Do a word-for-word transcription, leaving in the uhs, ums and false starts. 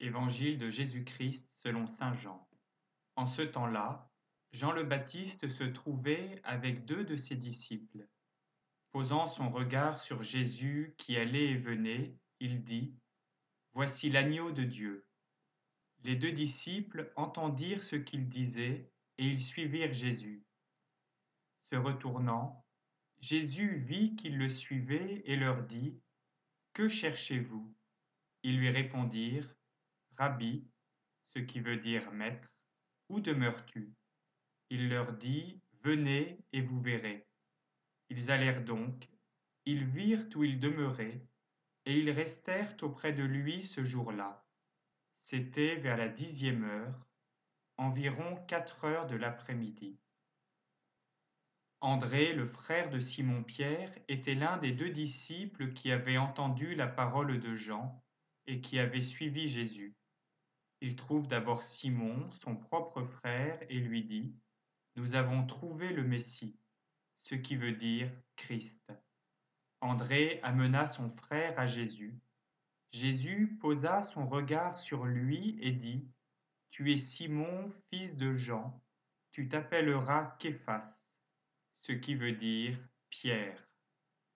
Évangile de Jésus-Christ selon saint Jean. En ce temps-là, Jean le Baptiste se trouvait avec deux de ses disciples. Posant son regard sur Jésus qui allait et venait, il dit: Voici l'agneau de Dieu. Les deux disciples entendirent ce qu'il disait et ils suivirent Jésus. Se retournant, Jésus vit qu'ils le suivaient et leur dit: Que cherchez-vous? Ils lui répondirent: Rabbi, ce qui veut dire maître, où demeures-tu? Il leur dit: Venez et vous verrez. Ils allèrent donc, ils virent où il demeurait, et ils restèrent auprès de lui ce jour-là. C'était vers la dixième heure, environ quatre heures de l'après-midi. André, le frère de Simon-Pierre, était l'un des deux disciples qui avaient entendu la parole de Jean et qui avaient suivi Jésus. Il trouve d'abord Simon, son propre frère, et lui dit: Nous avons trouvé le Messie, ce qui veut dire Christ. André amena son frère à Jésus. Jésus posa son regard sur lui et dit: Tu es Simon, fils de Jean, tu t'appelleras Képhas, ce qui veut dire Pierre.